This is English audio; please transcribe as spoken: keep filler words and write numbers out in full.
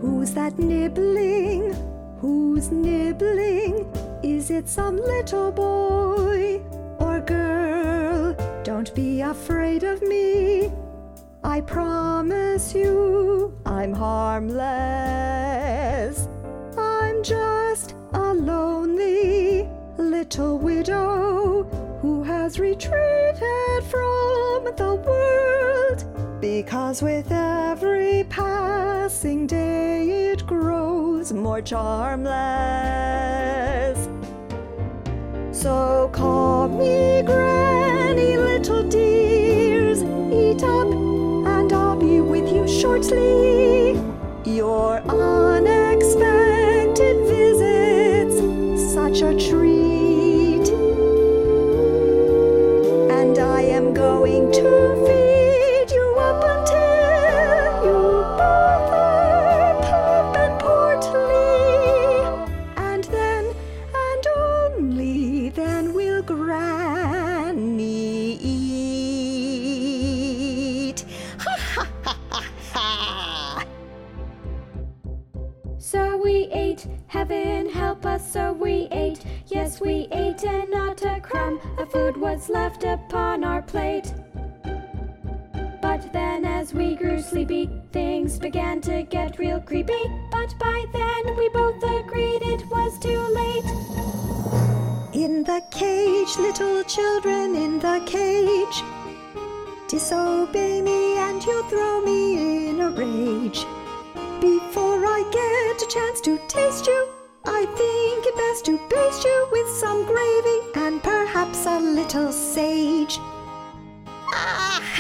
Who's that nibbling? Who's nibbling? Is it some little boy or girl? Don't be afraid of me. I promise you I'm harmless. I'm just a lonely little widow who has retreated from the world, because with every passing day it grows more charmless. So call me Granny, little dears, eat up and I'll be with you shortly. Your unexpected visits, such a treat. And I am going to feed you up until you both are plump and portly. And then, and only then, will Granny eat. Ha ha ha ha ha! So we ate, heaven help us, so we ate. Yes, we ate, and not a crumb of food was left upon our plate. But then as we grew sleepy, things began to get real creepy. But by then we both agreed it was too late. In the cage, little children, in the cage. Disobey me and you'll throw me in a rage. Before I get a chance to taste you, I think it best to baste you with some gravy and perhaps a little sage. Ah!